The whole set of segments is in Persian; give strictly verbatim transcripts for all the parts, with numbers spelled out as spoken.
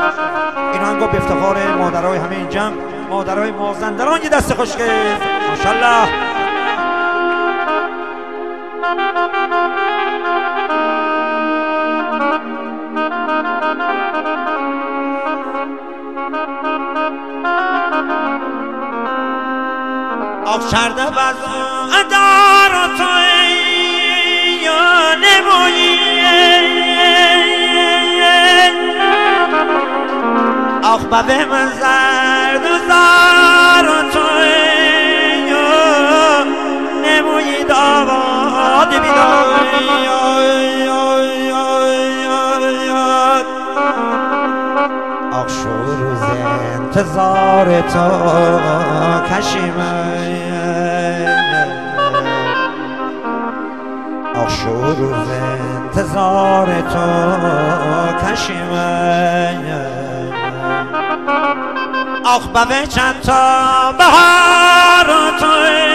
این آهنگو به افتخار مادرای همه این جمع، مادرای مازندران، یه دست خوش گرفت ماشاءالله. آخ کرده بزن دار و توی یا نمویی، آخ ببه من زرد و زار و توی یا نمویی داواد بیدای. آخ شو روز انتظار تو کشیمه، آخ شو روز انتظار تو کشیمه، آخ ببه چند تا بهار تو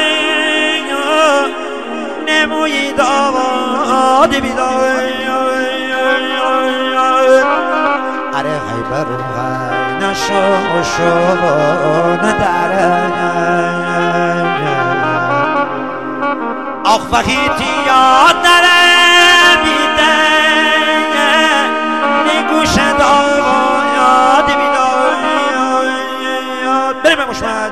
نمویی داواد بیدای. اره غیبر غی نشو شو نداره، آخ فقیتی یاد نرمیده نگوش داوا یاد بیداد. بریم مشمد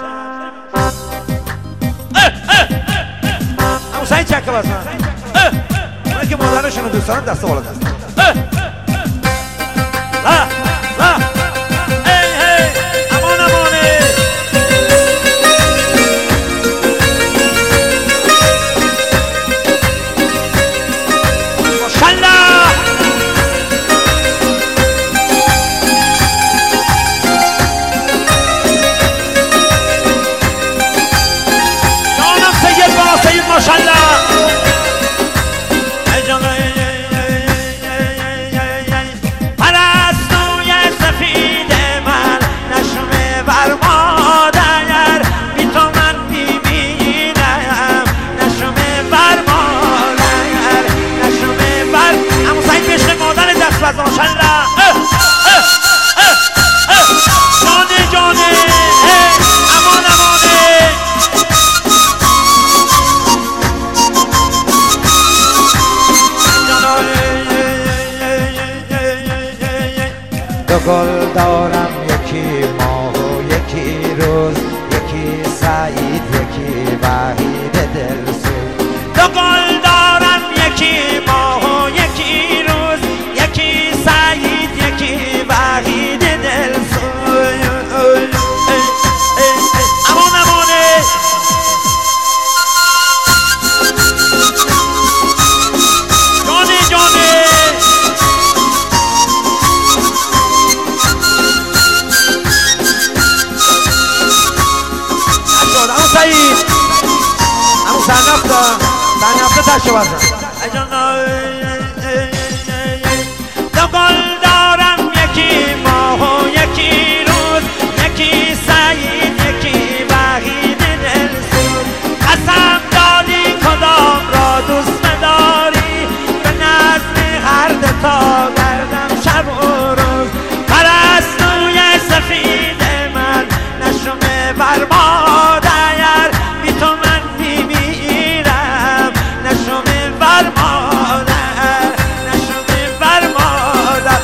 همون سعید چکه بزن اونه که مادرشون دوست دارن دست بالا دست. دو گل دارم یکی ماه و یکی روز، یکی سعید یکی وحید دلسوز. دو گل دارم یکی ماه و یکی روز، یکی سعید یکی وحید دلسوز. امان امانه جانه جانه سعید همون سرنفته سرنفته تشه بزن. دو گل دارم یکی ماه و یکی روز، یکی سعید یکی وحید دلسوز. قسم دادی کدام را دوست نداری، به نظم هر دتا گردم شب و روز. پرستوی سفید من نشم بر مادر، بی تو من میمیرم نشم بر مادر، نشم بر مادر.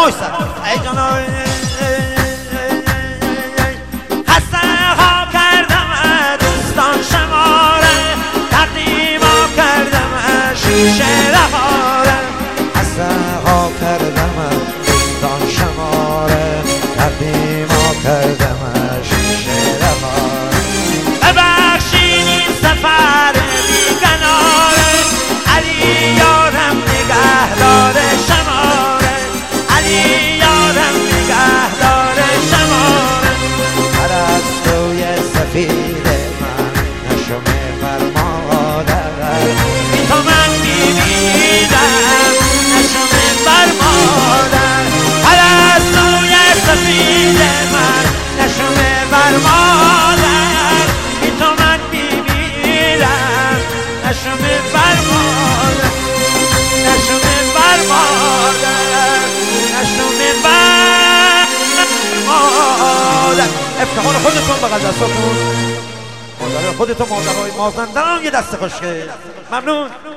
وایسا ای جانا خسته ها کردم دوستان شماره تقدیما کردم شیشه رهاره خسته ها کردم دوستان شماره تقدیما کردم شیشه رهاره ببخشید این سفر بیگناره علی یارم نگهدار شماره علی یارم نگهدار شماره پرستوی سفید من نشم فرمادر بی تو من میمیرم نشم فرمادر پرستوی سفید من نشم فرمادر بی تو من میمیرم نشم فرمادر نشم فرمادر نشم فرمادر افتخار خودتون به دستاتون مادر خودتون مادرهای مازندران یه دست خوشگل ممنون.